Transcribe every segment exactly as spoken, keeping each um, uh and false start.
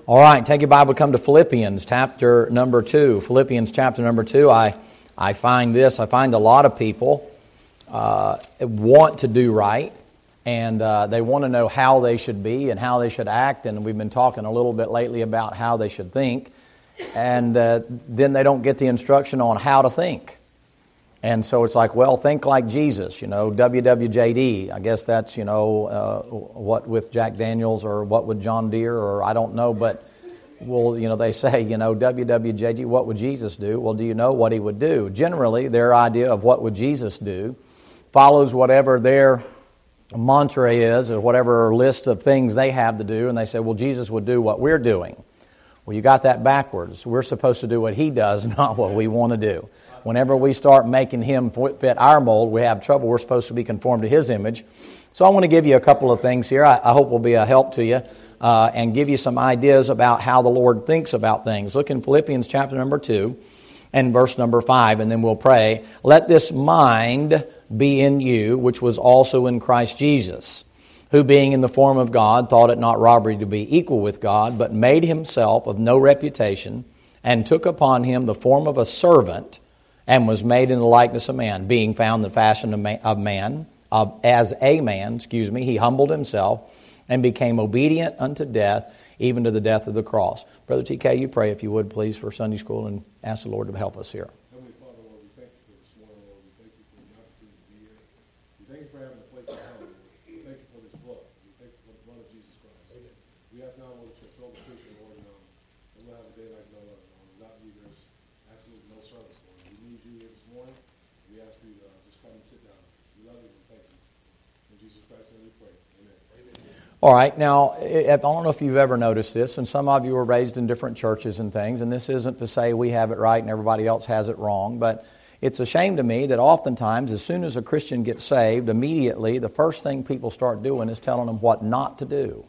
All right, take your Bible, come to Philippians chapter number two. Philippians chapter number two, I, I find this, I find a lot of people uh, want to do right, and uh, they want to know how they should be and how they should act, and we've been talking a little bit lately about how they should think, and uh, then they don't get the instruction on how to think. And so it's like, well, think like Jesus, you know, W W J D. I guess that's, you know, uh, what with Jack Daniels or what with John Deere or I don't know. But, well, you know, they say, you know, W W J D, what would Jesus do? Well, do you know what he would do? Generally, their idea of what would Jesus do follows whatever their mantra is or whatever list of things they have to do. And they say, well, Jesus would do what we're doing. Well, you got that backwards. We're supposed to do what he does, not what we want to do. Whenever we start making him fit our mold, we have trouble. We're supposed to be conformed to his image. So I want to give you a couple of things here. I, I hope will be a help to you uh, and give you some ideas about how the Lord thinks about things. Look in Philippians chapter number two and verse number five, and then we'll pray. Let this mind be in you, which was also in Christ Jesus, who being in the form of God, thought it not robbery to be equal with God, but made himself of no reputation, and took upon him the form of a servant, and was made in the likeness of man, being found in the fashion of man, of man of, as a man, excuse me, he humbled himself and became obedient unto death, even to the death of the cross. Brother T K, you pray if you would, please, for Sunday school and ask the Lord to help us here. Heavenly Father, Lord, we thank you for this morning, Lord. We thank you for the opportunity to be here. We thank you for having a place to come. We thank you for this blood. We thank you for the blood of Jesus Christ. Amen. We ask now, Lord, that you'll fill the preacher, Lord, and, um, and we'll have a day like no other. Lord. Without you, there's absolutely no service, Lord. We need you here this morning. We ask you to uh, just come and sit down. We love you and thank you. In Jesus Christ's name we pray. Amen. Amen. All right, now, I don't know if you've ever noticed this, and some of you were raised in different churches and things, and this isn't to say we have it right and everybody else has it wrong, but it's a shame to me that oftentimes, as soon as a Christian gets saved, immediately the first thing people start doing is telling them what not to do.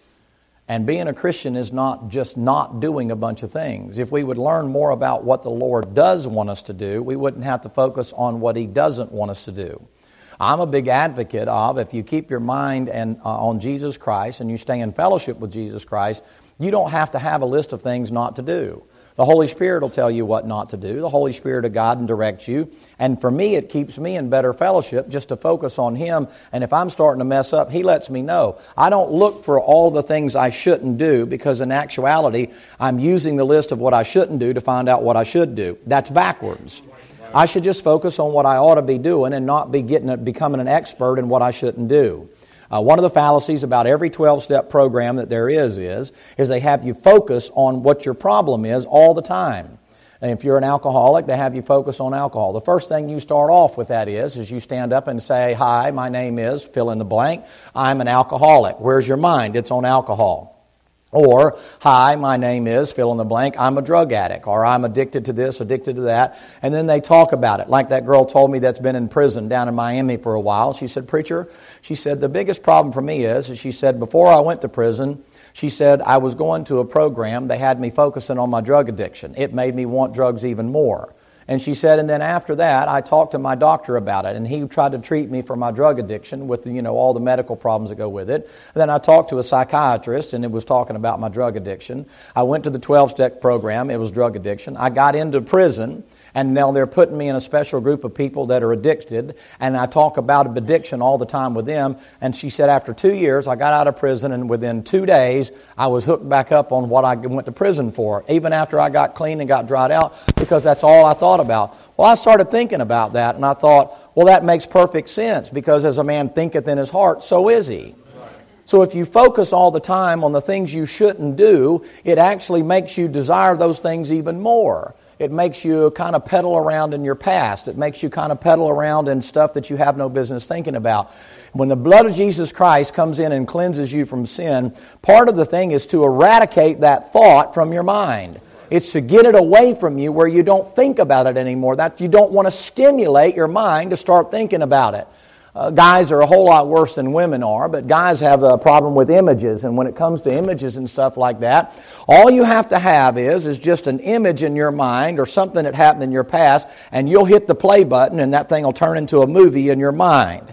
And being a Christian is not just not doing a bunch of things. If we would learn more about what the Lord does want us to do, we wouldn't have to focus on what he doesn't want us to do. I'm a big advocate of if you keep your mind and uh, on Jesus Christ and you stay in fellowship with Jesus Christ, you don't have to have a list of things not to do. The Holy Spirit will tell you what not to do. The Holy Spirit of God will direct you. And for me, it keeps me in better fellowship just to focus on him. And if I'm starting to mess up, he lets me know. I don't look for all the things I shouldn't do because in actuality, I'm using the list of what I shouldn't do to find out what I should do. That's backwards. I should just focus on what I ought to be doing and not be getting becoming an expert in what I shouldn't do. Uh, one of the fallacies about every twelve-step program that there is is, is they have you focus on what your problem is all the time. And if you're an alcoholic, they have you focus on alcohol. The first thing you start off with that is, is you stand up and say, hi, my name is, fill in the blank, I'm an alcoholic. Where's your mind? It's on alcohol. Or, hi, my name is, fill in the blank, I'm a drug addict, or I'm addicted to this, addicted to that. And then they talk about it. Like that girl told me that's been in prison down in Miami for a while. She said, preacher, she said, the biggest problem for me is, is she said, before I went to prison, she said, I was going to a program, they had me focusing on my drug addiction. It made me want drugs even more. And she said, and then after that, I talked to my doctor about it, and he tried to treat me for my drug addiction with, you know, all the medical problems that go with it. And then I talked to a psychiatrist, and it was talking about my drug addiction. I went to the twelve-step program. It was drug addiction. I got into prison, and now they're putting me in a special group of people that are addicted, and I talk about addiction all the time with them. And she said, after two years, I got out of prison, and within two days, I was hooked back up on what I went to prison for, even after I got clean and got dried out, because that's all I thought about. Well, I started thinking about that, and I thought, well, that makes perfect sense, because as a man thinketh in his heart, so is he. So if you focus all the time on the things you shouldn't do, it actually makes you desire those things even more. It makes you kind of pedal around in your past. It makes you kind of pedal around in stuff that you have no business thinking about. When the blood of Jesus Christ comes in and cleanses you from sin, part of the thing is to eradicate that thought from your mind. It's to get it away from you where you don't think about it anymore. That you don't want to stimulate your mind to start thinking about it. Uh, guys are a whole lot worse than women are, but guys have a problem with images. And when it comes to images and stuff like that, all you have to have is, is just an image in your mind or something that happened in your past, and you'll hit the play button and that thing will turn into a movie in your mind.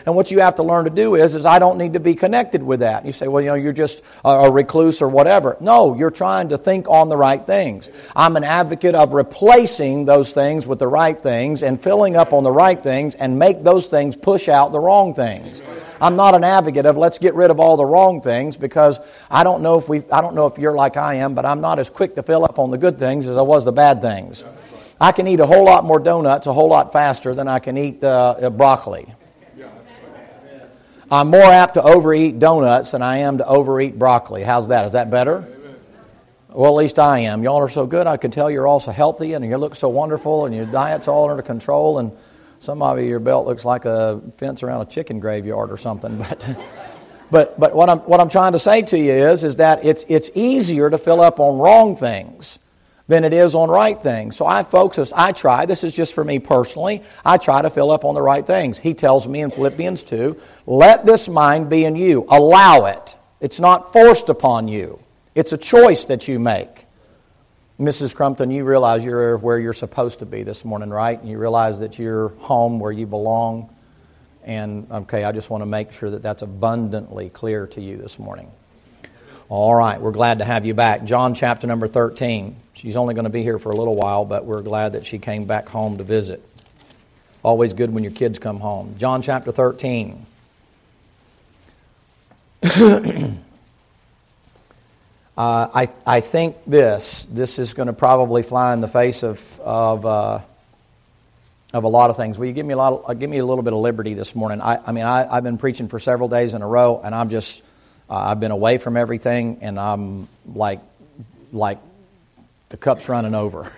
And what you have to learn to do is, is I don't need to be connected with that. You say, well, you know, you're just a, a recluse or whatever. No, you're trying to think on the right things. I'm an advocate of replacing those things with the right things and filling up on the right things and make those things push out the wrong things. I'm not an advocate of let's get rid of all the wrong things, because I don't know if we I don't know if you're like I am, but I'm not as quick to fill up on the good things as I was the bad things. I can eat a whole lot more donuts a whole lot faster than I can eat uh, broccoli. I'm more apt to overeat donuts than I am to overeat broccoli. How's that? Is that better? Well, at least I am. Y'all are so good. I can tell you're also healthy and you look so wonderful and your diet's all under control, and some of you, your belt looks like a fence around a chicken graveyard or something. But but but what I'm what I'm trying to say to you is is that it's it's easier to fill up on wrong things than it is on right things. So I focus, I try, this is just for me personally, I try to fill up on the right things. He tells me in Philippians two, let this mind be in you. Allow it. It's not forced upon you. It's a choice that you make. Missus Crumpton, you realize you're where you're supposed to be this morning, right? You realize that you're home where you belong. And, okay, I just want to make sure that that's abundantly clear to you this morning. All right, we're glad to have you back. John chapter number thirteen. She's only going to be here for a little while, but we're glad that she came back home to visit. Always good when your kids come home. John chapter thirteen. Uh, I I think this this is going to probably fly in the face of of uh, of a lot of things. Will you give me a lot? Of, uh, give me a little bit of liberty this morning? I I mean I I've been preaching for several days in a row, and I'm just uh, I've been away from everything, and I'm like like the cup's running over.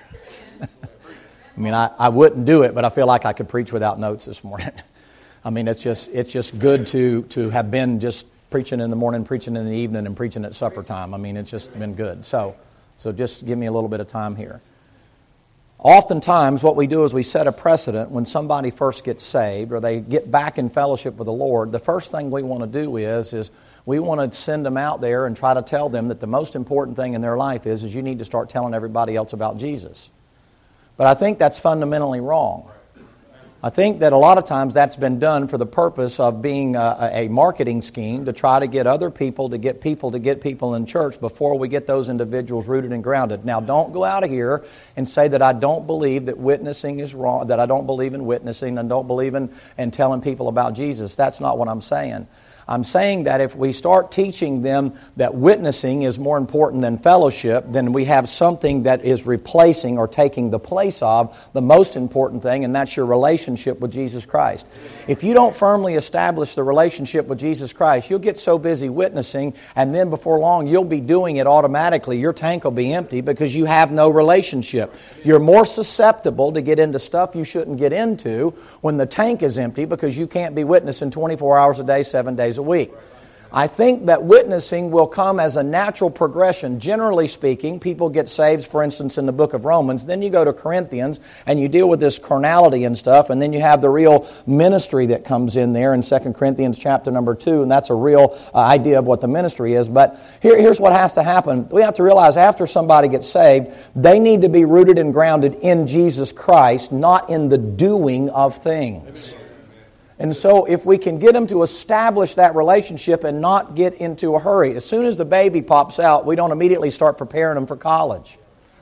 I mean I, I wouldn't do it, but I feel like I could preach without notes this morning. I mean it's just it's just good to to have been just preaching in the morning, preaching in the evening, and preaching at supper time. I mean, it's just been good. So, so just give me a little bit of time here. Oftentimes, what we do is we set a precedent when somebody first gets saved or they get back in fellowship with the Lord. The first thing we want to do is, is we want to send them out there and try to tell them that the most important thing in their life is, is you need to start telling everybody else about Jesus. But I think that's fundamentally wrong. I think that a lot of times that's been done for the purpose of being a, a marketing scheme to try to get other people, to get people to get people in church before we get those individuals rooted and grounded. Now, don't go out of here and say that I don't believe that witnessing is wrong, that I don't believe in witnessing and don't believe in and telling people about Jesus. That's not what I'm saying. I'm saying that if we start teaching them that witnessing is more important than fellowship, then we have something that is replacing or taking the place of the most important thing, and that's your relationship with Jesus Christ. If you don't firmly establish the relationship with Jesus Christ, you'll get so busy witnessing, and then before long you'll be doing it automatically. Your tank will be empty because you have no relationship. You're more susceptible to get into stuff you shouldn't get into when the tank is empty because you can't be witnessing twenty-four hours a day, seven days a week. I think that witnessing will come as a natural progression. Generally speaking, people get saved, for instance, in the book of Romans. Then you go to Corinthians and you deal with this carnality and stuff, and then you have the real ministry that comes in there in Second Corinthians chapter number two, and that's a real uh, idea of what the ministry is. But here, here's what has to happen. We have to realize after somebody gets saved, they need to be rooted and grounded in Jesus Christ, not in the doing of things. And so if we can get them to establish that relationship and not get into a hurry, as soon as the baby pops out, we don't immediately start preparing them for college.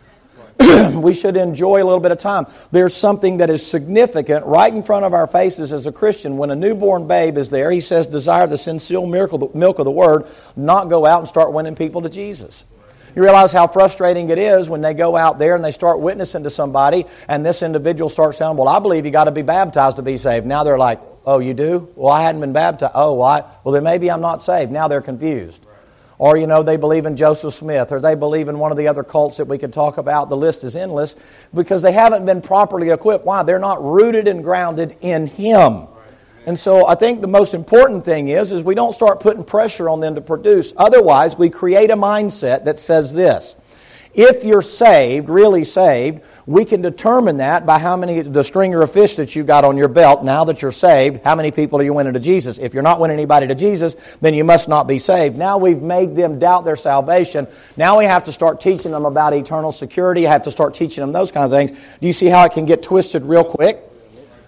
We should enjoy a little bit of time. There's something that is significant right in front of our faces as a Christian. When a newborn babe is there, he says, desire the sincere milk of the Word, not go out and start winning people to Jesus. You realize how frustrating it is when they go out there and they start witnessing to somebody and this individual starts saying, well, I believe you got to be baptized to be saved. Now they're like, oh, you do? Well, I hadn't been baptized. Oh, well, I, well then maybe I'm not saved. Now they're confused. Right. Or, you know, they believe in Joseph Smith, or they believe in one of the other cults that we could talk about. The list is endless because they haven't been properly equipped. Why? They're not rooted and grounded in Him. Right. And so I think the most important thing is, is we don't start putting pressure on them to produce. Otherwise, we create a mindset that says this. If you're saved, really saved, we can determine that by how many, the stringer of fish that you've got on your belt. Now that you're saved, how many people are you winning to Jesus? If you're not winning anybody to Jesus, then you must not be saved. Now we've made them doubt their salvation. Now we have to start teaching them about eternal security. I have to start teaching them those kinds of things. Do you see how it can get twisted real quick?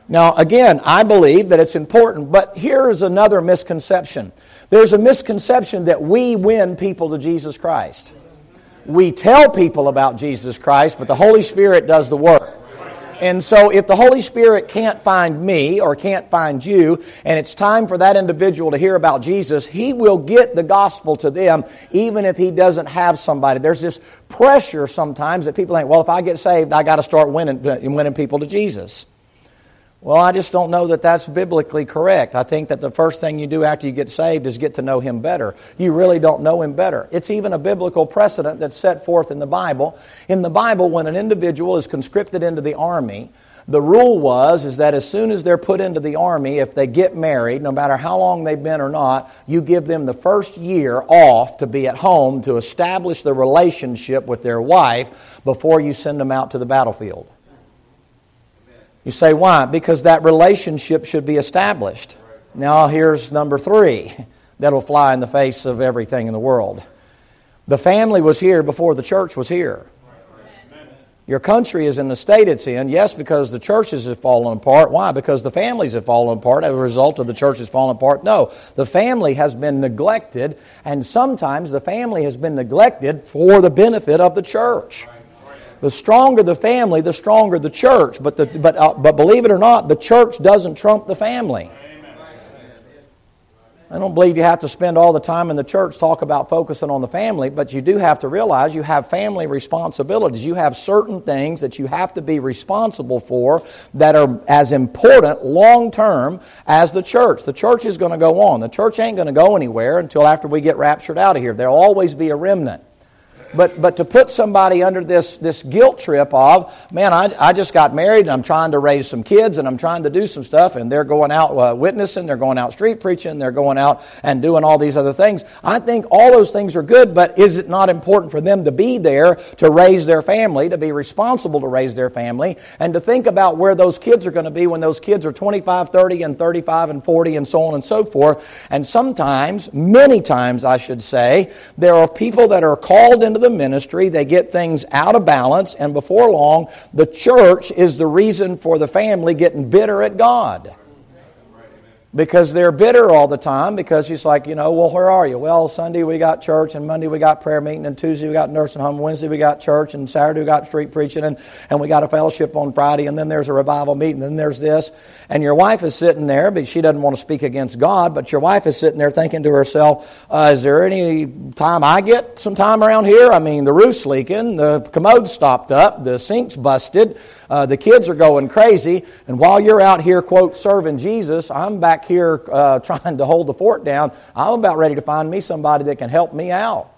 Now, again, I believe that it's important, but here's another misconception. There's a misconception that we win people to Jesus Christ. We tell people about Jesus Christ, but the Holy Spirit does the work. And so if the Holy Spirit can't find me or can't find you, and it's time for that individual to hear about Jesus, He will get the gospel to them even if He doesn't have somebody. There's this pressure sometimes that people think, well, if I get saved, I got to start winning, winning people to Jesus. Well, I just don't know that that's biblically correct. I think that the first thing you do after you get saved is get to know Him better. You really don't know Him better. It's even a biblical precedent that's set forth in the Bible. In the Bible, when an individual is conscripted into the army, the rule was is that as soon as they're put into the army, if they get married, no matter how long they've been or not, you give them the first year off to be at home to establish the relationship with their wife before you send them out to the battlefield. You say, why? Because that relationship should be established. Now here's number three that'll fly in the face of everything in the world. The family was here before the church was here. Your country is in the state it's in, yes, because the churches have fallen apart. Why? Because the families have fallen apart as a result of the churches falling apart. No, the family has been neglected, and sometimes the family has been neglected for the benefit of the church. The stronger the family, the stronger the church. But the, but uh, but believe it or not, the church doesn't trump the family. I don't believe you have to spend all the time in the church talk about focusing on the family, but you do have to realize you have family responsibilities. You have certain things that you have to be responsible for that are as important long term as the church. The church is going to go on. The church ain't going to go anywhere until after we get raptured out of here. There'll always be a remnant. But but to put somebody under this, this guilt trip of, man, I, I just got married and I'm trying to raise some kids and I'm trying to do some stuff and they're going out uh, witnessing, they're going out street preaching, they're going out and doing all these other things. I think all those things are good, but is it not important for them to be there to raise their family, to be responsible to raise their family, and to think about where those kids are going to be when those kids are twenty-five, thirty, and thirty-five, and forty, and so on and so forth. And sometimes, many times I should say, there are people that are called into the ministry, they get things out of balance, and before long, the church is the reason for the family getting bitter at God. Because they're bitter all the time, because it's like, you know, well, where are you? Well, Sunday we got church, and Monday we got prayer meeting, and Tuesday we got nursing home, Wednesday we got church, and Saturday we got street preaching, and, and we got a fellowship on Friday, and then there's a revival meeting, and then there's this. And your wife is sitting there, but she doesn't want to speak against God, but your wife is sitting there thinking to herself, uh, is there any time I get some time around here? I mean, the roof's leaking, the commode's stopped up, the sink's busted, uh, the kids are going crazy, and while you're out here, quote, serving Jesus, I'm back here uh, trying to hold the fort down. I'm about ready to find me somebody that can help me out.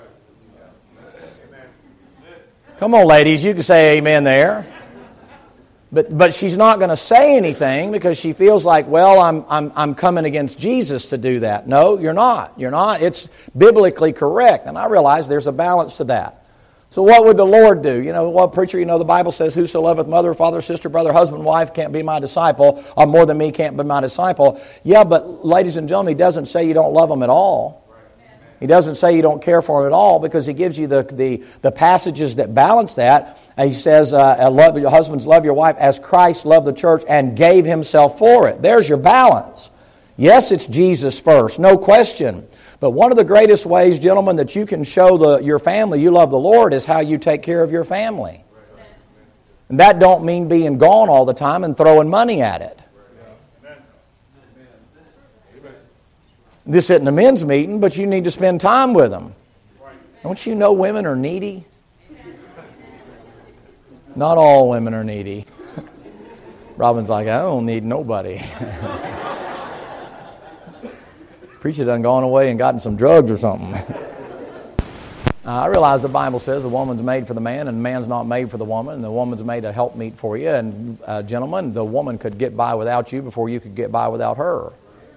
Come on, ladies, you can say amen there. But but she's not going to say anything because she feels like, well, I'm I'm I'm coming against Jesus to do that. No, you're not. You're not. It's biblically correct, and I realize there's a balance to that. So what would the Lord do? You know, well, preacher, you know, the Bible says, whoso loveth mother, father, sister, brother, husband, wife can't be my disciple, or more than me can't be my disciple. Yeah, but ladies and gentlemen, He doesn't say you don't love them at all. He doesn't say you don't care for them at all, because He gives you the the, the passages that balance that. And He says, uh, love, your husbands, love your wife as Christ loved the church and gave Himself for it. There's your balance. Yes, it's Jesus first, no question. But one of the greatest ways, gentlemen, that you can show the, your family you love the Lord is how you take care of your family. And that don't mean being gone all the time and throwing money at it. This isn't a men's meeting, but you need to spend time with them. Don't you know women are needy? Not all women are needy. Robin's like, I don't need nobody. Preacher done gone away and gotten some drugs or something. uh, I realize the Bible says the woman's made for the man and the man's not made for the woman, and the woman's made a helpmeet for you. And uh, gentlemen, the woman could get by without you before you could get by without her.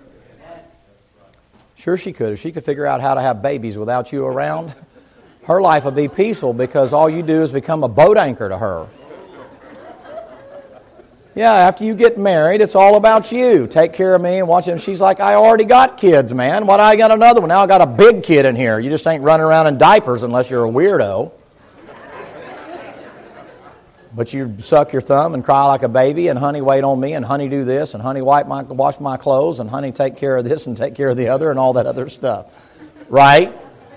Sure she could. If she could figure out how to have babies without you around, her life would be peaceful, because all you do is become a boat anchor to her. Yeah, after you get married, it's all about you. Take care of me and watch them. She's like, I already got kids, man. Why do I got another one? Now I got a big kid in here. You just ain't running around in diapers unless you're a weirdo. But you suck your thumb and cry like a baby, and honey, wait on me, and honey, do this, and honey, wipe my, wash my clothes, and honey, take care of this and take care of the other, and all that other stuff. Right?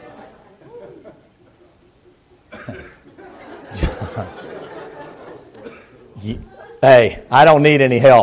Hey, I don't need any help.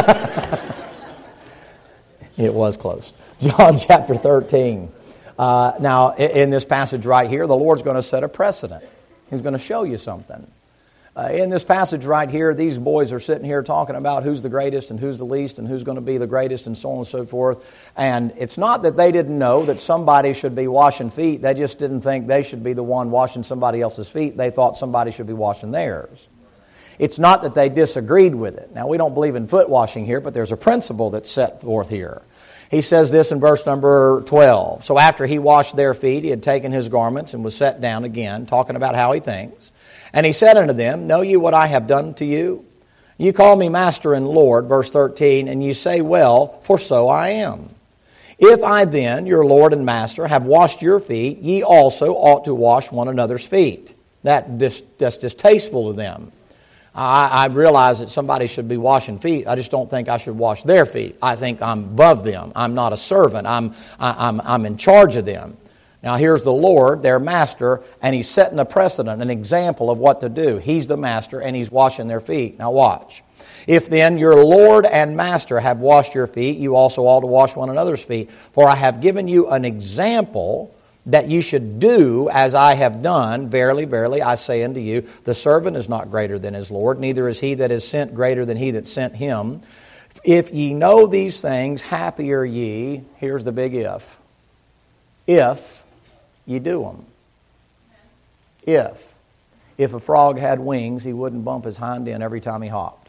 It was close. John chapter thirteen. Uh, now, in this passage right here, the Lord's going to set a precedent. He's going to show you something. Uh, in this passage right here, these boys are sitting here talking about who's the greatest and who's the least and who's going to be the greatest and so on and so forth. And it's not that they didn't know that somebody should be washing feet. They just didn't think they should be the one washing somebody else's feet. They thought somebody should be washing theirs. It's not that they disagreed with it. Now, we don't believe in foot washing here, but there's a principle that's set forth here. He says this in verse number twelve. So after he washed their feet, he had taken his garments and was set down again, talking about how he thinks. And he said unto them, Know you what I have done to you? You call me Master and Lord, verse thirteen, and you say, Well, for so I am. If I then, your Lord and Master, have washed your feet, ye also ought to wash one another's feet. That dis- that's distasteful to them. I, I realize that somebody should be washing feet. I just don't think I should wash their feet. I think I'm above them. I'm not a servant. I'm I, I'm I'm in charge of them. Now here's the Lord, their master, and he's setting a precedent, an example of what to do. He's the master, and he's washing their feet. Now watch. If then your Lord and master have washed your feet, you also ought to wash one another's feet. For I have given you an example that you should do as I have done. Verily, verily, I say unto you, the servant is not greater than his Lord, neither is he that is sent greater than he that sent him. If ye know these things, happy are ye. Here's the big if. If you do them. If. If a frog had wings, he wouldn't bump his hind end every time he hopped.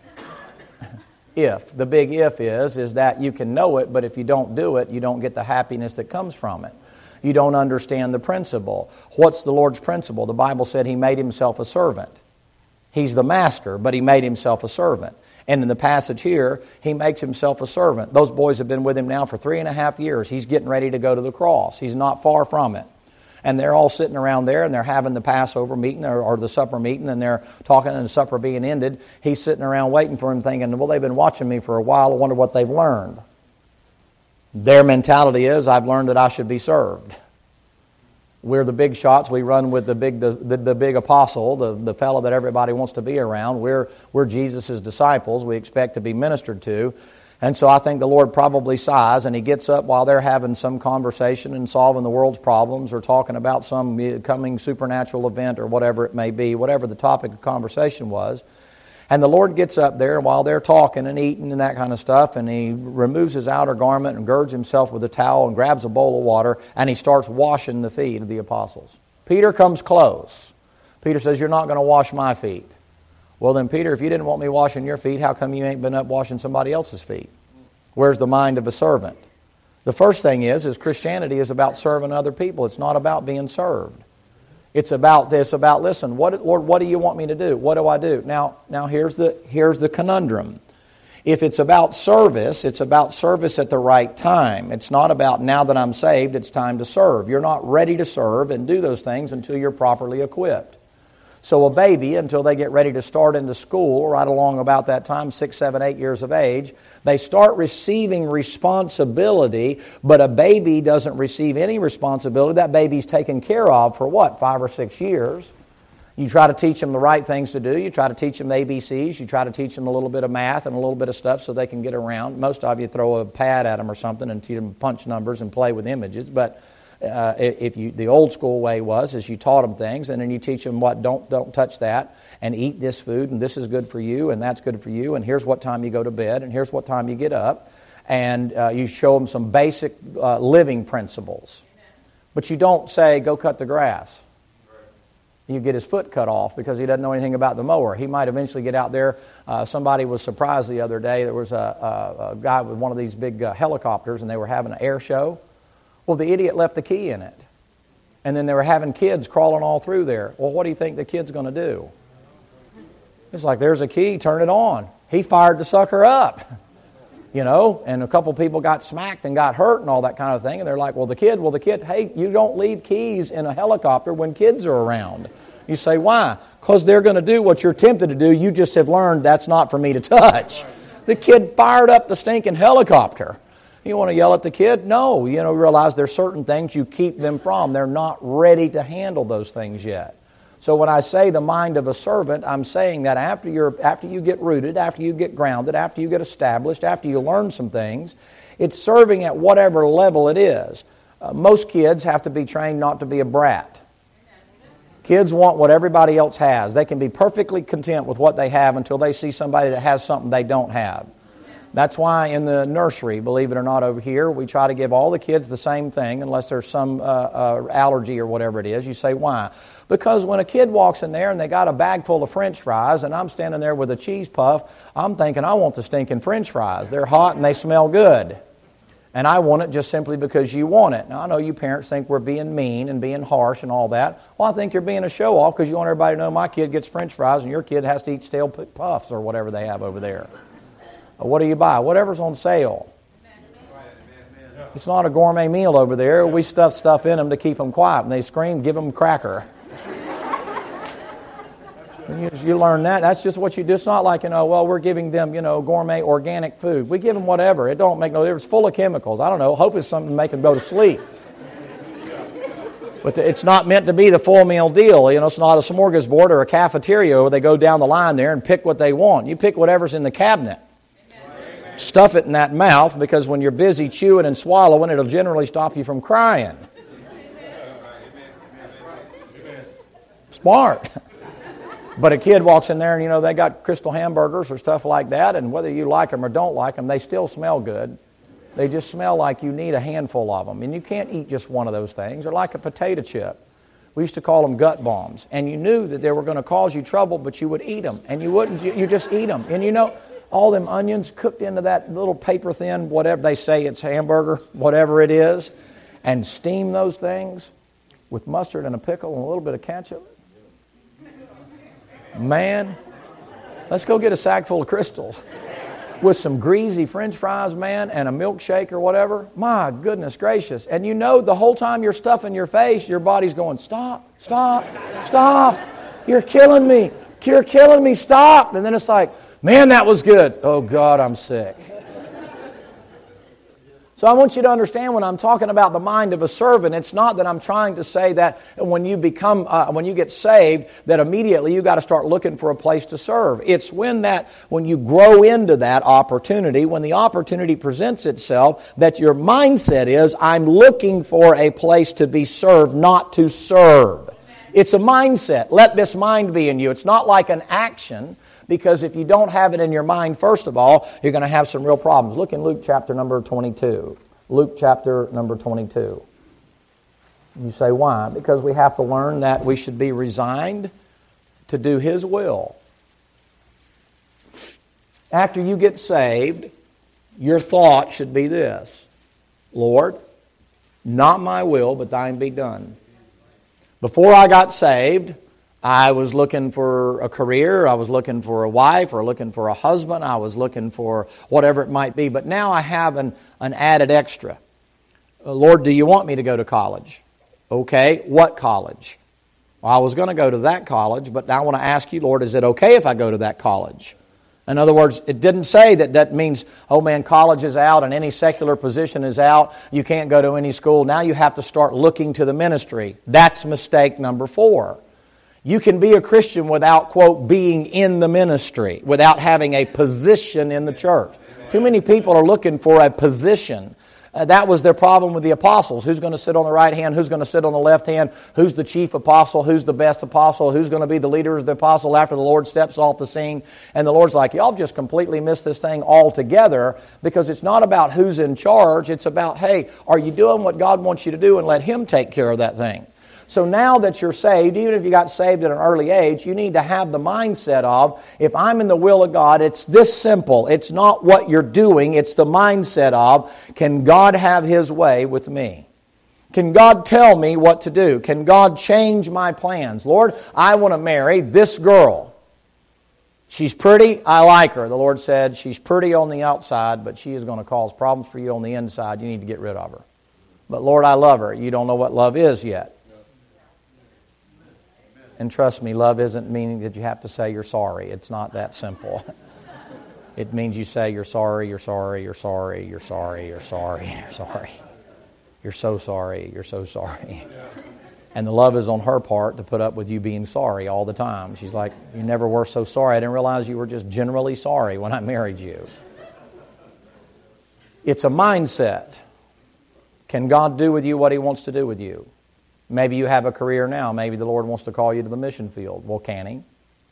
If. The big if is, is that you can know it, but if you don't do it, you don't get the happiness that comes from it. You don't understand the principle. What's the Lord's principle? The Bible said he made himself a servant. He's the master, but he made himself a servant. And in the passage here, he makes himself a servant. Those boys have been with him now for three and a half years. He's getting ready to go to the cross. He's not far from it. And they're all sitting around there, and they're having the Passover meeting or, or the supper meeting, and they're talking, and the supper being ended. He's sitting around waiting for him, thinking, well, they've been watching me for a while. I wonder what they've learned. Their mentality is, I've learned that I should be served. We're the big shots. We run with the big the, the, the big apostle, the, the fellow that everybody wants to be around. We're, we're Jesus' disciples. We expect to be ministered to. And so I think the Lord probably sighs, and he gets up while they're having some conversation and solving the world's problems or talking about some coming supernatural event or whatever it may be, whatever the topic of conversation was. And the Lord gets up there, and while they're talking and eating and that kind of stuff, and he removes his outer garment and girds himself with a towel and grabs a bowl of water, and he starts washing the feet of the apostles. Peter comes close. Peter says, you're not going to wash my feet. Well then, Peter, if you didn't want me washing your feet, how come you ain't been up washing somebody else's feet? Where's the mind of a servant? The first thing is, is Christianity is about serving other people. It's not about being served. It's about this. About listen, what, Lord, what do you want me to do? What do I do? Now, now here's the here's the conundrum. If it's about service, it's about service at the right time. It's not about now that I'm saved, it's time to serve. You're not ready to serve and do those things until you're properly equipped. So a baby, until they get ready to start into school, right along about that time, six, seven, eight years of age, they start receiving responsibility, but a baby doesn't receive any responsibility. That baby's taken care of for what, five or six years? You try to teach them the right things to do. You try to teach them A B Cs. You try to teach them a little bit of math and a little bit of stuff so they can get around. Most of you throw a pad at them or something and teach them punch numbers and play with images, but Uh, if you, the old school way was, is you taught them things, and then you teach them what, don't don't touch that, and eat this food, and this is good for you, and that's good for you, and here's what time you go to bed, and here's what time you get up, and uh, you show them some basic uh, living principles. But you don't say, go cut the grass. You get his foot cut off because he doesn't know anything about the mower. He might eventually get out there. Uh, somebody was surprised the other day. There was a, a, a guy with one of these big uh, helicopters, and they were having an air show. Well, the idiot left the key in it. And then they were having kids crawling all through there. Well, what do you think the kid's going to do? It's like, there's a key, turn it on. He fired the sucker up. You know, and a couple people got smacked and got hurt and all that kind of thing. And they're like, well, the kid, well, the kid, hey, you don't leave keys in a helicopter when kids are around. You say, why? Because they're going to do what you're tempted to do. You just have learned that's not for me to touch. The kid fired up the stinking helicopter. You want to yell at the kid? No. You know, realize there's certain things you keep them from. They're not ready to handle those things yet. So when I say the mind of a servant, I'm saying that after you're after you get rooted, after you get grounded, after you get established, after you learn some things, it's serving at whatever level it is. Uh, most kids have to be trained not to be a brat. Kids want what everybody else has. They can be perfectly content with what they have until they see somebody that has something they don't have. That's why in the nursery, believe it or not, over here, we try to give all the kids the same thing unless there's some uh, uh, allergy or whatever it is. You say, why? Because when a kid walks in there and they got a bag full of French fries and I'm standing there with a cheese puff, I'm thinking, I want the stinking French fries. They're hot and they smell good. And I want it just simply because you want it. Now, I know you parents think we're being mean and being harsh and all that. Well, I think you're being a show-off because you want everybody to know my kid gets French fries and your kid has to eat stale puffs or whatever they have over there. What do you buy? Whatever's on sale. It's not a gourmet meal over there. We stuff stuff in them to keep them quiet. When they scream, give them a cracker. You, you learn that. That's just what you do. It's not like, you know, well, we're giving them, you know, gourmet organic food. We give them whatever. It don't make no difference. It's full of chemicals. I don't know. Hope it's something to make them go to sleep. But it's not meant to be the full meal deal. You know, it's not a smorgasbord or a cafeteria where they go down the line there and pick what they want. You pick whatever's in the cabinet. Stuff it in that mouth, because when you're busy chewing and swallowing, it'll generally stop you from crying. Smart. But a kid walks in there and, you know, they got Crystal hamburgers or stuff like that, and whether you like them or don't like them, they still smell good. They just smell like you need a handful of them. And you can't eat just one of those things. They're like a potato chip. We used to call them gut bombs. And you knew that they were going to cause you trouble, but you would eat them. And you wouldn't, you, you just eat them. And you know, all them onions cooked into that little paper thin, whatever they say it's hamburger, whatever it is, and steam those things with mustard and a pickle and a little bit of ketchup. Man, let's go get a sack full of Crystals with some greasy French fries, man, and a milkshake or whatever. My goodness gracious. And you know the whole time you're stuffing your face, your body's going, stop, stop, stop. You're killing me. You're killing me. Stop. And then it's like, man, that was good. Oh, God, I'm sick. So I want you to understand when I'm talking about the mind of a servant, it's not that I'm trying to say that when you become, uh, when you get saved, that immediately you got to start looking for a place to serve. It's when that, when you grow into that opportunity, when the opportunity presents itself, that your mindset is, I'm looking for a place to be served, not to serve. It's a mindset. Let this mind be in you. It's not like an action. Because if you don't have it in your mind, first of all, you're going to have some real problems. Look in Luke chapter number twenty-two. Luke chapter number twenty-two. You say, why? Because we have to learn that we should be resigned to do His will. After you get saved, your thought should be this: Lord, not my will, but thine be done. Before I got saved, I was looking for a career, I was looking for a wife, or looking for a husband, I was looking for whatever it might be. But now I have an, an added extra. Lord, do you want me to go to college? Okay, what college? Well, I was going to go to that college, but now I want to ask you, Lord, is it okay if I go to that college? In other words, it didn't say that that means, oh man, college is out and any secular position is out. You can't go to any school. Now you have to start looking to the ministry. That's mistake number four. You can be a Christian without, quote, being in the ministry, without having a position in the church. Too many people are looking for a position. Uh, that was their problem with the apostles. Who's going to sit on the right hand? Who's going to sit on the left hand? Who's the chief apostle? Who's the best apostle? Who's going to be the leader of the apostle after the Lord steps off the scene? And the Lord's like, y'all just completely missed this thing altogether, because it's not about who's in charge. It's about, hey, are you doing what God wants you to do, and let Him take care of that thing. So now that you're saved, even if you got saved at an early age, you need to have the mindset of, if I'm in the will of God, it's this simple. It's not what you're doing, it's the mindset of, can God have His way with me? Can God tell me what to do? Can God change my plans? Lord, I want to marry this girl. She's pretty, I like her. The Lord said, she's pretty on the outside, but she is going to cause problems for you on the inside. You need to get rid of her. But Lord, I love her. You don't know what love is yet. And trust me, love isn't meaning that you have to say you're sorry. It's not that simple. It means you say you're sorry, you're sorry, you're sorry, you're sorry, you're sorry, you're sorry. You're so sorry, you're so sorry. And the love is on her part to put up with you being sorry all the time. She's like, you never were so sorry. I didn't realize you were just generally sorry when I married you. It's a mindset. Can God do with you what He wants to do with you? Maybe you have a career now. Maybe the Lord wants to call you to the mission field. Well, can He?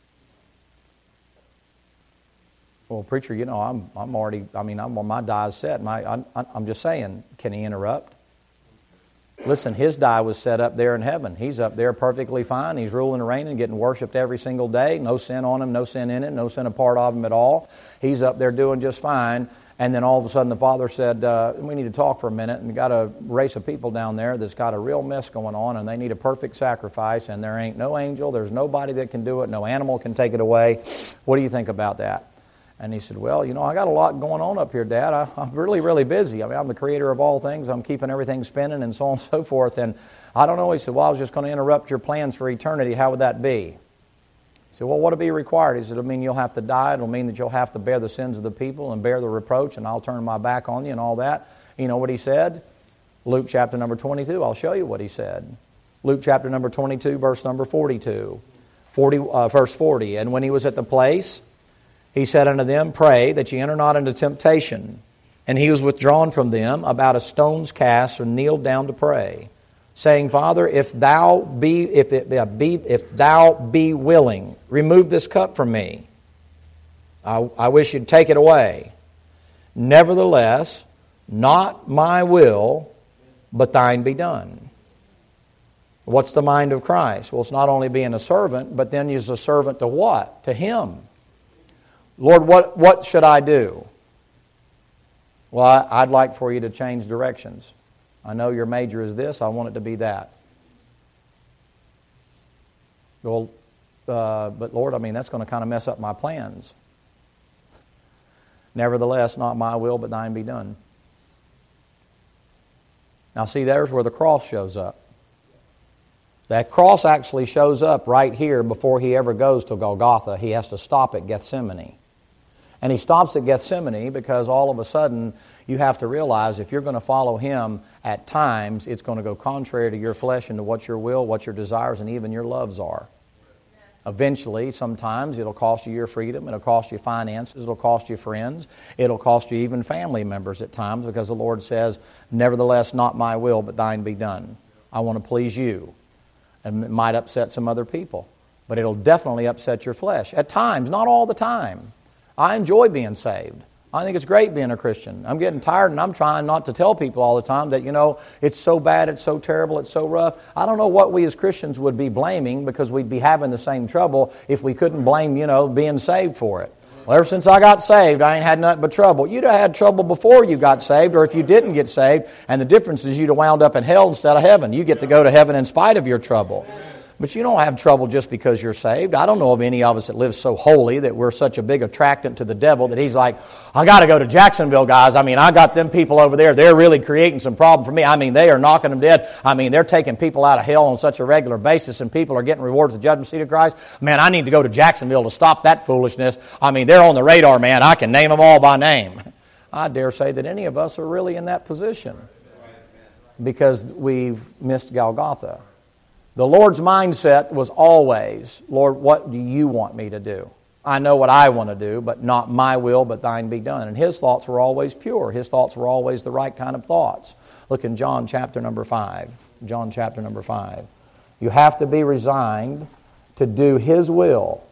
Well, preacher, you know, I'm I'm already, I mean, I'm, my die is set. My, I'm, I'm just saying, can He interrupt? Listen, His die was set up there in heaven. He's up there perfectly fine. He's ruling and reigning, getting worshipped every single day. No sin on Him, no sin in it, no sin a part of Him at all. He's up there doing just fine. And then all of a sudden the Father said, uh, we need to talk for a minute. And we've got a race of people down there that's got a real mess going on, and they need a perfect sacrifice, and there ain't no angel, there's nobody that can do it, no animal can take it away. What do you think about that? And he said, well, you know, I got a lot going on up here, Dad. I, I'm really, really busy. I mean, I'm the creator of all things. I'm keeping everything spinning and so on and so forth. And I don't know. He said, well, I was just going to interrupt your plans for eternity. How would that be? He said, well, what would be required? He said, it'll mean you'll have to die. It'll mean that you'll have to bear the sins of the people and bear the reproach, and I'll turn my back on you and all that. You know what he said? Luke chapter number twenty-two. I'll show you what he said. Luke chapter number twenty-two, verse number forty-two. forty, uh, verse forty. And when he was at the place, He said unto them, pray that ye enter not into temptation. And he was withdrawn from them about a stone's cast, and kneeled down to pray, saying, Father, if thou be if it be if thou be willing, remove this cup from me. I, I wish you'd take it away. Nevertheless, not my will, but thine be done. What's the mind of Christ? Well, it's not only being a servant, but then he's a servant to what? To Him. Lord, what, what should I do? Well, I, I'd like for you to change directions. I know your major is this. I want it to be that. Well, uh, but Lord, I mean, that's going to kind of mess up my plans. Nevertheless, not my will, but thine be done. Now, see, there's where the cross shows up. That cross actually shows up right here before he ever goes to Golgotha. He has to stop at Gethsemane. And he stops at Gethsemane because all of a sudden you have to realize if you're going to follow Him at times, it's going to go contrary to your flesh and to what your will, what your desires, and even your loves are. Eventually, sometimes it'll cost you your freedom, it'll cost you finances, it'll cost you friends, it'll cost you even family members at times, because the Lord says, nevertheless, not my will, but thine be done. I want to please you. And it might upset some other people, but it'll definitely upset your flesh. At times, not all the time. I enjoy being saved. I think it's great being a Christian. I'm getting tired, and I'm trying not to tell people all the time that, you know, it's so bad, it's so terrible, it's so rough. I don't know what we as Christians would be blaming, because we'd be having the same trouble if we couldn't blame, you know, being saved for it. Well, ever since I got saved, I ain't had nothing but trouble. You'd have had trouble before you got saved, or if you didn't get saved, and the difference is you'd have wound up in hell instead of heaven. You get to go to heaven in spite of your trouble. But you don't have trouble just because you're saved. I don't know of any of us that live so holy that we're such a big attractant to the devil that he's like, I got to go to Jacksonville, guys. I mean, I got them people over there. They're really creating some problem for me. I mean, they are knocking them dead. I mean, they're taking people out of hell on such a regular basis, and people are getting rewards at the judgment seat of Christ. Man, I need to go to Jacksonville to stop that foolishness. I mean, they're on the radar, man. I can name them all by name. I dare say that any of us are really in that position because we've missed Golgotha. The Lord's mindset was always, Lord, what do you want me to do? I know what I want to do, but not my will, but thine be done. And His thoughts were always pure. His thoughts were always the right kind of thoughts. Look in John chapter number five. John chapter number five. You have to be resigned to do His will.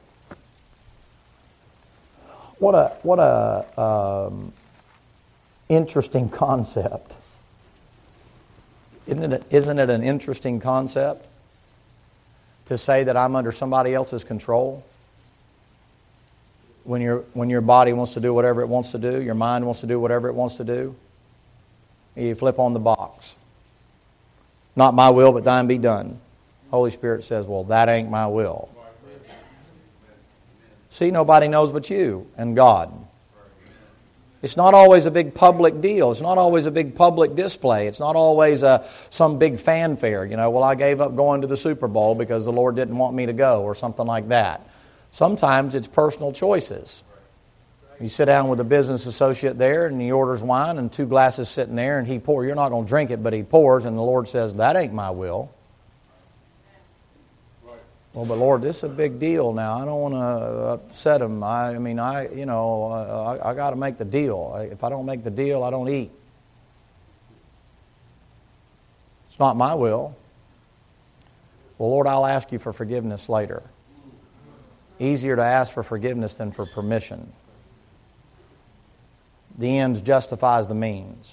What a what a um, interesting concept. Isn't it, isn't it an interesting concept? To say that I'm under somebody else's control. When your when your body wants to do whatever it wants to do, your mind wants to do whatever it wants to do, you flip on the box. Not my will, but thine be done. Holy Spirit says, well, that ain't my will. See, nobody knows but you and God. It's not always a big public deal. It's not always a big public display. It's not always a, some big fanfare. You know, well, I gave up going to the Super Bowl because the Lord didn't want me to go or something like that. Sometimes it's personal choices. You sit down with a business associate there and he orders wine and two glasses sitting there and he pours. You're not going to drink it, but he pours and the Lord says, that ain't my will. Well, but Lord, this is a big deal now. I don't want to upset him. I, I mean, I, you know, I, I got to make the deal. If I don't make the deal, I don't eat. It's not my will. Well, Lord, I'll ask you for forgiveness later. Easier to ask for forgiveness than for permission. The ends justifies the means.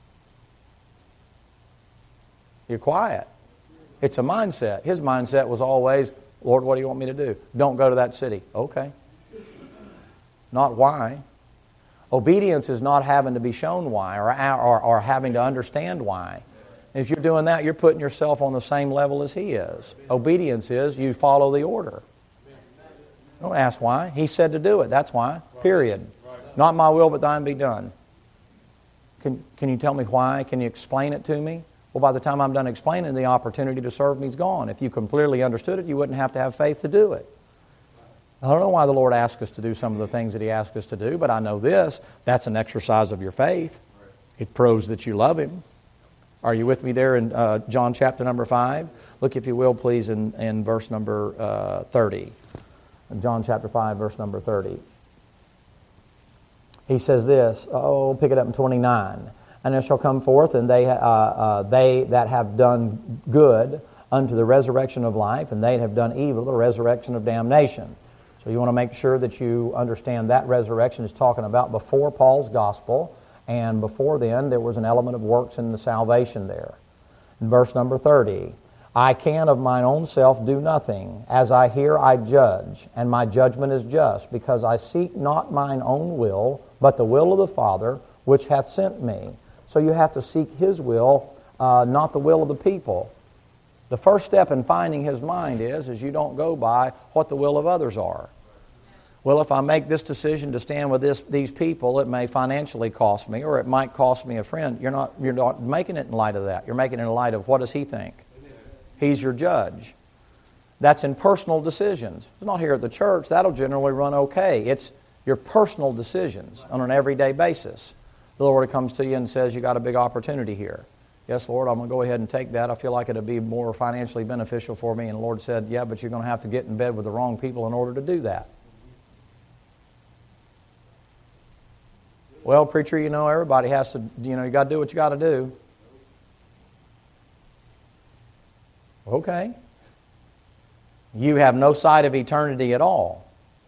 You're quiet. It's a mindset. His mindset was always, Lord, what do you want me to do? Don't go to that city. Okay. Not why. Obedience is not having to be shown why or, or, or having to understand why. If you're doing that, you're putting yourself on the same level as he is. Obedience is you follow the order. Don't ask why. He said to do it. That's why. Period. Not my will, but thine be done. Can, can you tell me why? Can you explain it to me? Well, by the time I'm done explaining, the opportunity to serve me is gone. If you completely understood it, you wouldn't have to have faith to do it. I don't know why the Lord asks us to do some of the things that He asks us to do, but I know this, that's an exercise of your faith. It proves that you love Him. Are you with me there in uh, John chapter number five? Look, if you will, please, in, in verse number uh, thirty. John chapter five, verse number thirty. He says this, oh, pick it up in twenty-nine. And it shall come forth, and they uh, uh, they that have done good unto the resurrection of life, and they that have done evil, the resurrection of damnation. So you want to make sure that you understand that resurrection is talking about before Paul's gospel, and before then there was an element of works in the salvation there. In verse number thirty, I can of mine own self do nothing. As I hear, I judge, and my judgment is just, because I seek not mine own will, but the will of the Father, which hath sent me. So you have to seek His will, uh, not the will of the people. The first step in finding His mind is, is you don't go by what the will of others are. Well, if I make this decision to stand with this, these people, it may financially cost me, or it might cost me a friend. You're not, you're not making it in light of that. You're making it in light of what does He think. He's your judge. That's in personal decisions. It's not here at the church. That'll generally run okay. It's your personal decisions on an everyday basis. The Lord comes to you and says, you got a big opportunity here. Yes, Lord, I'm going to go ahead and take that. I feel like it'll be more financially beneficial for me. And the Lord said, yeah, but you're going to have to get in bed with the wrong people in order to do that. Well, preacher, you know, everybody has to, you know, you got to do what you got to do. Okay. You have no sight of eternity at all.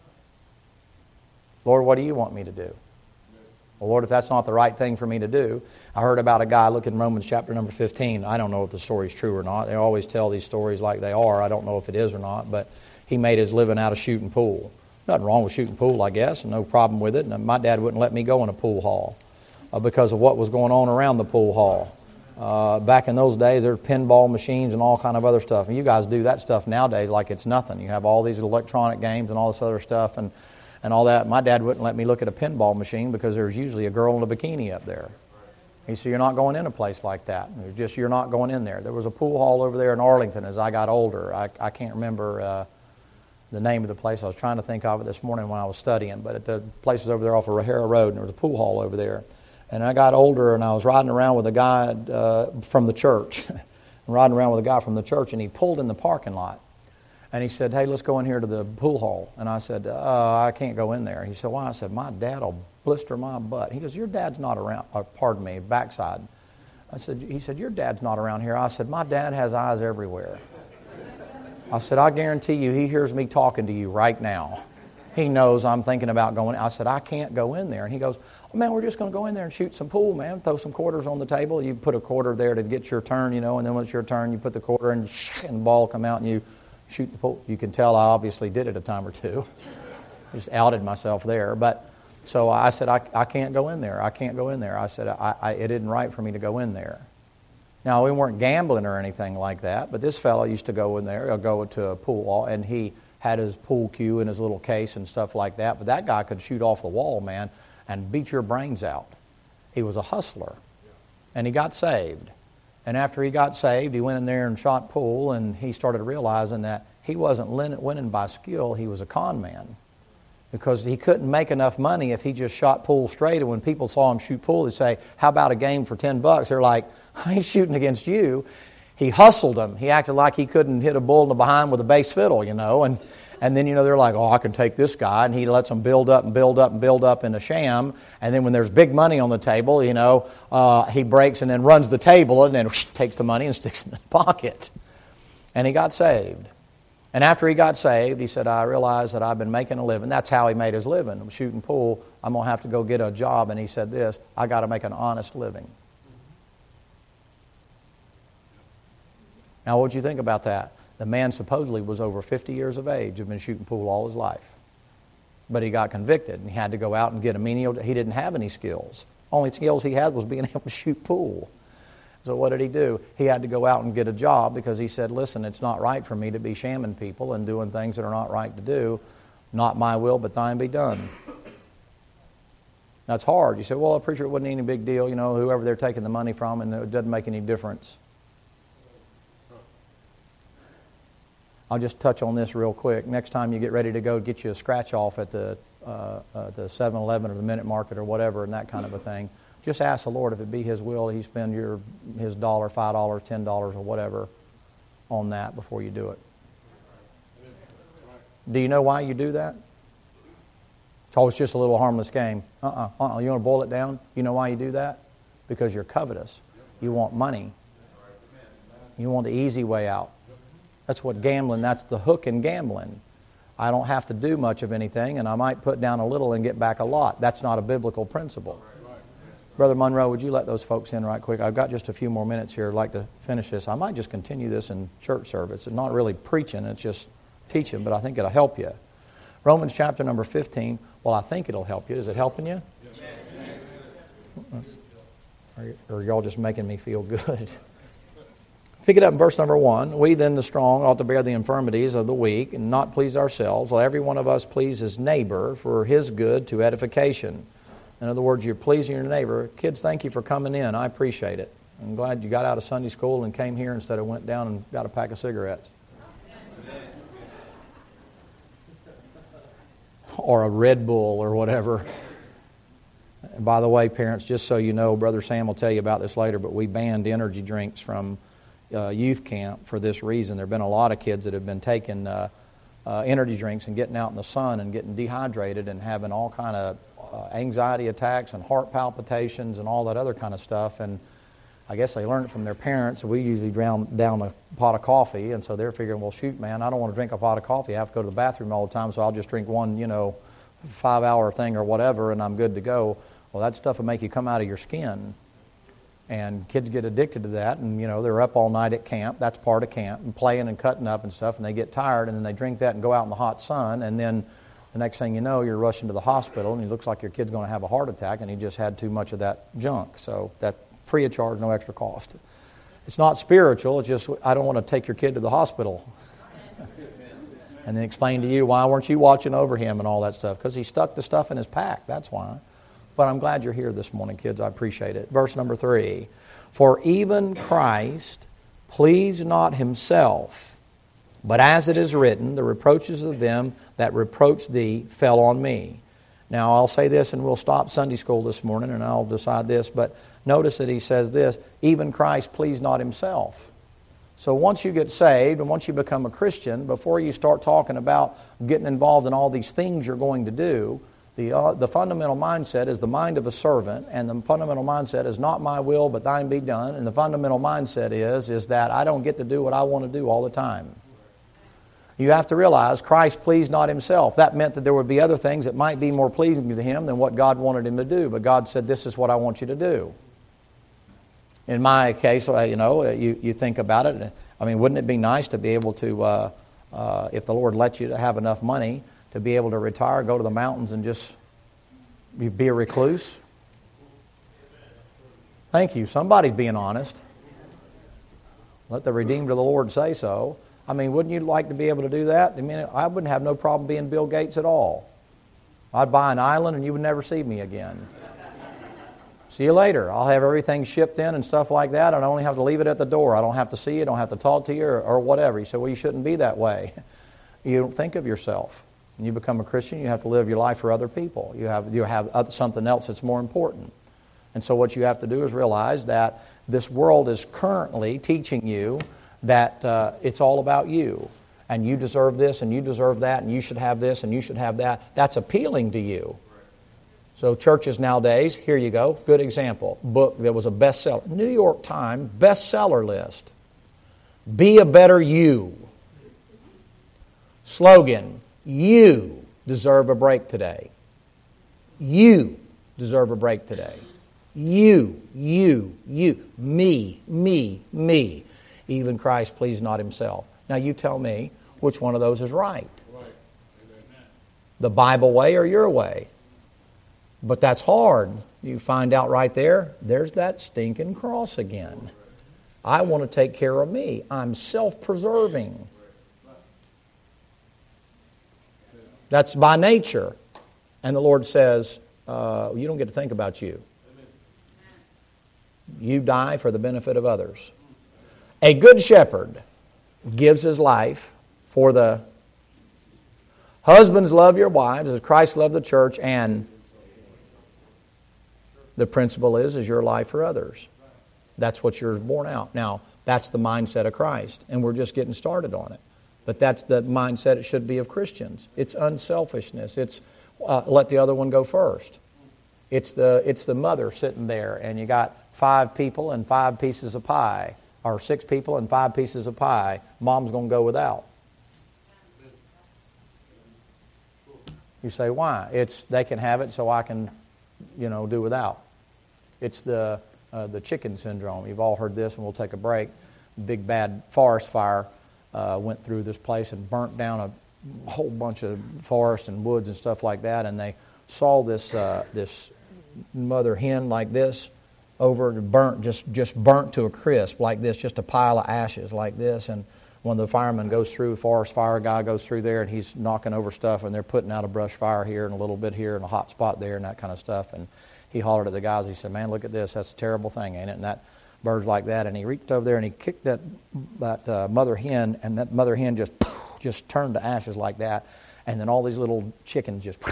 Lord, what do you want me to do? Well, Lord, if that's not the right thing for me to do. I heard about a guy, look in Romans chapter number fifteen. I don't know if the story's true or not. They always tell these stories like they are. I don't know if it is or not, but he made his living out of shooting pool. Nothing wrong with shooting pool, I guess, and no problem with it. And my dad wouldn't let me go in a pool hall uh, because of what was going on around the pool hall. Uh, back in those days, there were pinball machines and all kind of other stuff. And you guys do that stuff nowadays like it's nothing. You have all these electronic games and all this other stuff and, and all that. My dad wouldn't let me look at a pinball machine because there's usually a girl in a bikini up there. He said, you're not going in a place like that. It's just you're not going in there. There was a pool hall over there in Arlington as I got older. I, I can't remember uh, the name of the place. I was trying to think of it this morning when I was studying. But at the place is over there off of Rahara Road, and there was a pool hall over there. And I got older, and I was riding around with a guy uh, from the church. riding around with a guy from the church, and he pulled in the parking lot. And he said, hey, let's go in here to the pool hall. And I said, uh, I can't go in there. He said, why? I said, my dad will blister my butt. He goes, your dad's not around, uh, pardon me, backside. I said, he said, your dad's not around here. I said, my dad has eyes everywhere. I said, I guarantee you he hears me talking to you right now. He knows I'm thinking about going. I said, I can't go in there. And he goes, oh, man, we're just going to go in there and shoot some pool, man. Throw some quarters on the table. You put a quarter there to get your turn, you know, and then when it's your turn, you put the quarter in, and the ball come out, and you shoot the pool. You can tell I obviously did it a time or two. Just outed myself there. But so I said, I, I can't go in there. I can't go in there. I said, I, I, it isn't right for me to go in there. Now, we weren't gambling or anything like that, but this fellow used to go in there, he'll go to a pool hall, and he had his pool cue in his little case and stuff like that. But that guy could shoot off the wall, man. and beat your brains out. He was a hustler. And he got saved. And after he got saved, he went in there and shot pool, and he started realizing that he wasn't winning by skill, he was a con man. Because he couldn't make enough money if he just shot pool straight. And when people saw him shoot pool, they'd say, how about a game for ten bucks? They're like, I ain't shooting against you. He hustled them. He acted like he couldn't hit a bull in the behind with a bass fiddle, you know. And, and then, you know, they're like, oh, I can take this guy. And he lets them build up and build up and build up in a sham. And then when there's big money on the table, you know, uh, he breaks and then runs the table and then whoosh, takes the money and sticks it in his pocket. And he got saved. And after he got saved, he said, I realized that I've been making a living. That's how he made his living. I'm shooting pool. I'm going to have to go get a job. And he said this, I got to make an honest living. Now, what do you think about that? The man supposedly was over fifty years of age, had been shooting pool all his life. But he got convicted, and he had to go out and get a menial. He didn't have any skills. Only skills he had was being able to shoot pool. So what did he do? He had to go out and get a job because he said, listen, it's not right for me to be shamming people and doing things that are not right to do. Not my will, but thine be done. That's hard. You say, well, I'm pretty sure it wasn't any big deal, you know, whoever they're taking the money from, and it doesn't make any difference. I'll just touch on this real quick. Next time you get ready to go get you a scratch off at the uh, uh, the seven eleven or the Minute Market or whatever and that kind of a thing, just ask the Lord if it be His will He spend your His dollar, five dollars, ten dollars or whatever on that before you do it. Do you know why you do that? Oh, it's just a little harmless game. Uh-uh, uh-uh. You want to boil it down? You know why you do that? Because you're covetous. You want money. You want the easy way out. That's what gambling, that's the hook in gambling. I don't have to do much of anything, and I might put down a little and get back a lot. That's not a biblical principle. Brother Monroe, would you let those folks in right quick? I've got just a few more minutes here. I'd like to finish this. I might just continue this in church service. It's not really preaching, it's just teaching, but I think it'll help you. Romans chapter number fifteen. Well, I think it'll help you. Is it helping you? Or, or y'all just making me feel good? Pick it up in verse number one. We then, the strong, ought to bear the infirmities of the weak and not please ourselves. Let every one of us please his neighbor for his good to edification. In other words, you're pleasing your neighbor. Kids, thank you for coming in. I appreciate it. I'm glad you got out of Sunday school and came here instead of went down and got a pack of cigarettes. Or a Red Bull or whatever. And by the way, parents, just so you know, Brother Sam will tell you about this later, but we banned energy drinks from Uh, youth camp for this reason. There have been a lot of kids that have been taking uh, uh, energy drinks and getting out in the sun and getting dehydrated and having all kind of uh, anxiety attacks and heart palpitations and all that other kind of stuff. And I guess they learned it from their parents. We usually drown down a pot of coffee, and so they're figuring, well, shoot, man, I don't want to drink a pot of coffee. I have to go to the bathroom all the time, so I'll just drink one, you know, five-hour thing or whatever, and I'm good to go. Well, that stuff will make you come out of your skin. And kids get addicted to that, and, you know, they're up all night at camp. That's part of camp, and playing and cutting up and stuff, and they get tired, and then they drink that and go out in the hot sun, and then the next thing you know, you're rushing to the hospital, and it looks like your kid's going to have a heart attack, and he just had too much of that junk. So that free of charge, no extra cost. It's not spiritual. It's just, I don't want to take your kid to the hospital and then explain to you, why weren't you watching over him and all that stuff? Because he stuck the stuff in his pack. That's why. But I'm glad you're here this morning, kids. I appreciate it. Verse number three. For even Christ pleased not himself, but as it is written, the reproaches of them that reproached thee fell on me. Now, I'll say this, and we'll stop Sunday school this morning, and I'll decide this. But notice that he says this, even Christ pleased not himself. So once you get saved, and once you become a Christian, before you start talking about getting involved in all these things you're going to do, The, uh, the fundamental mindset is the mind of a servant, and the fundamental mindset is not my will, but thine be done. And the fundamental mindset is, is that I don't get to do what I want to do all the time. You have to realize Christ pleased not himself. That meant that there would be other things that might be more pleasing to him than what God wanted him to do. But God said, this is what I want you to do. In my case, you know, you, you think about it. I mean, wouldn't it be nice to be able to, uh, uh, if the Lord lets you to have enough money, to be able to retire, go to the mountains, and just be a recluse? Thank you. Somebody's being honest. Let the redeemed of the Lord say so. I mean, wouldn't you like to be able to do that? I mean, I wouldn't have no problem being Bill Gates at all. I'd buy an island and you would never see me again. See you later. I'll have everything shipped in and stuff like that. I only have to leave it at the door. I don't have to see you. I don't have to talk to you or, or whatever. You say, well, you shouldn't be that way. You don't think of yourself. When you become a Christian, you have to live your life for other people. You have, you have something else that's more important. And so what you have to do is realize that this world is currently teaching you that uh, it's all about you. And you deserve this and you deserve that and you should have this and you should have that. That's appealing to you. So churches nowadays, here you go, good example. Book that was a bestseller. New York Times bestseller list. Be a better you. Slogan, you deserve a break today. You deserve a break today. You, you, you, me, me, me. Even Christ pleased not himself. Now you tell me which one of those is right. Right. The Bible way or your way. But that's hard. You find out right there, there's that stinking cross again. I want to take care of me. I'm self-preserving. That's by nature. And the Lord says, uh, you don't get to think about you. You die for the benefit of others. A good shepherd gives his life for the husbands. Love your wives as Christ loved the church, and the principle is, is your life for others. That's what you're born out. Now, that's the mindset of Christ, and we're just getting started on it. But that's the mindset it should be of Christians. It's unselfishness. It's uh, let the other one go first. It's the it's the mother sitting there, and you got five people and five pieces of pie, or six people and five pieces of pie. Mom's going to go without. You say, why? It's they can have it, so I can, you know, do without. It's the uh, the chicken syndrome. You've all heard this, and we'll take a break. Big bad forest fire uh, went through this place and burnt down a whole bunch of forest and woods and stuff like that. And they saw this uh, this mother hen like this over burnt, just just burnt to a crisp like this, just a pile of ashes like this. And when the fireman goes through, forest fire guy goes through there, and he's knocking over stuff, and they're putting out a brush fire here and a little bit here and a hot spot there and that kind of stuff. And he hollered at the guys. He said, "Man, look at this. That's a terrible thing, ain't it?" And that bird's like that. And he reached over there and he kicked that that uh, mother hen, and that mother hen just just turned to ashes like that. And then all these little chickens just.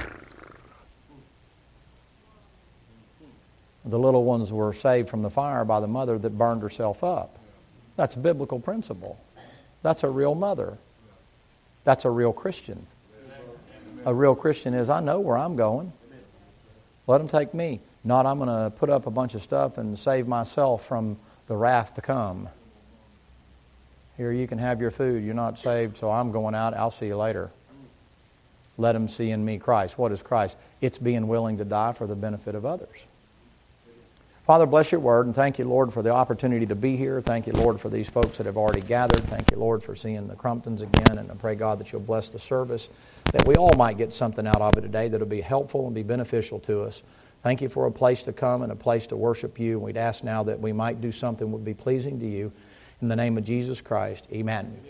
The little ones were saved from the fire by the mother that burned herself up. That's a biblical principle. That's a real mother. That's a real Christian. A real Christian is, I know where I'm going. Let them take me. Not I'm going to put up a bunch of stuff and save myself from the wrath to come. Here, you can have your food. You're not saved, so I'm going out. I'll see you later. Let them see in me Christ. What is Christ? It's being willing to die for the benefit of others. Father, bless your word, and thank you, Lord, for the opportunity to be here. Thank you, Lord, for these folks that have already gathered. Thank you, Lord, for seeing the Crumptons again, and I pray, God, that you'll bless the service, that we all might get something out of it today that will be helpful and be beneficial to us. Thank you for a place to come and a place to worship you, and we'd ask now that we might do something that would be pleasing to you. In the name of Jesus Christ, amen.